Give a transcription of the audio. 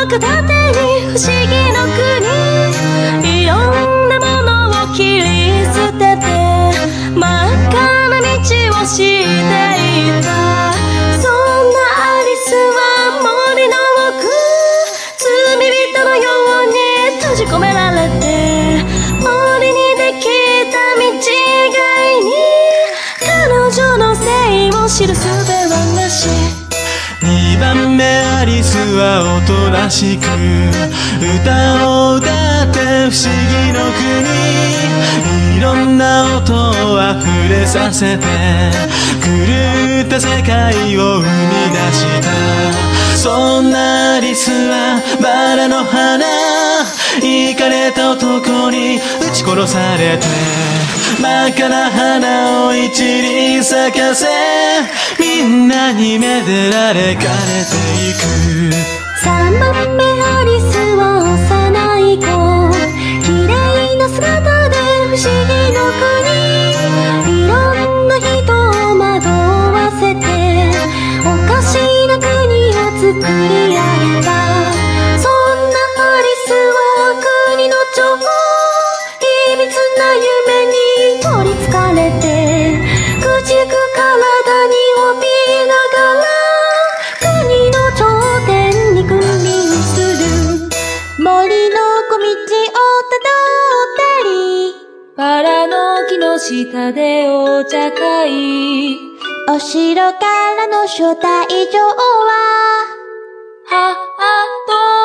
片手に不思議の国、いろんなものを切り捨てて真っ赤な道をしていた。そんなアリスは森の奥、罪人のように閉じ込められて、森にできた道以外に彼女のせいを知る術はなし。 2番目アリスはおとなしく歌を歌って不思議の国、いろんな音をあふれさせて狂った世界を生み出した。そんなアリスはバラの花、イカれた男に撃ち殺されて真っ赤な花を一輪咲かせ、みんなにめでられかれていく。 3番目アリスは幼い子、綺麗な姿で不思議の国、いろんな人を惑わせておかしな国を作り上げた。そんなアリスは国の女王、いびつな夢に取りつかれて朽ちゆく体に怯えながら国の頂点に君臨する。森の小道をたどったり、バラの木の下でお茶会、お城からの招待状は母と